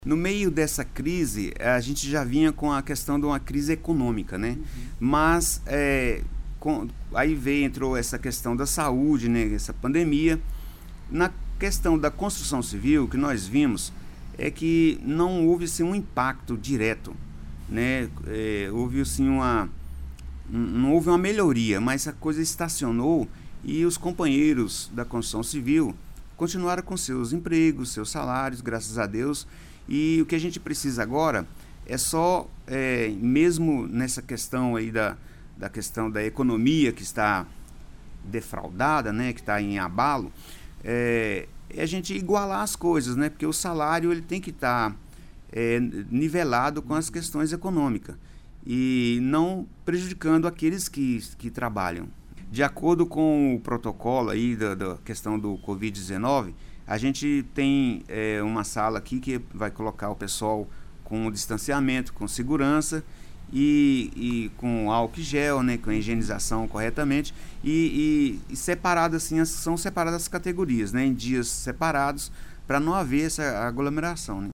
No meio dessa crise, a gente já vinha com a questão de uma crise econômica, né? Mas aí entrou essa questão da saúde, né? Essa pandemia. Na questão da construção civil, o que nós vimos é que não houve assim, um impacto direto, né? Houve assim, não houve uma melhoria, mas a coisa estacionou e os companheiros da construção civil continuaram com seus empregos, seus salários, graças a Deus. E o que a gente precisa agora é só, mesmo nessa questão aí da questão da economia que está defraudada, né, que está em abalo, é a gente igualar as coisas, né, porque o salário ele tem que estar nivelado com as questões econômicas e não prejudicando aqueles que trabalham. De acordo com o protocolo aí da questão do Covid-19, a gente tem uma sala aqui que vai colocar o pessoal com distanciamento, com segurança e com álcool gel, né, com a higienização corretamente e separado assim, são separadas as categorias, né, em dias separados para não haver essa aglomeração, né.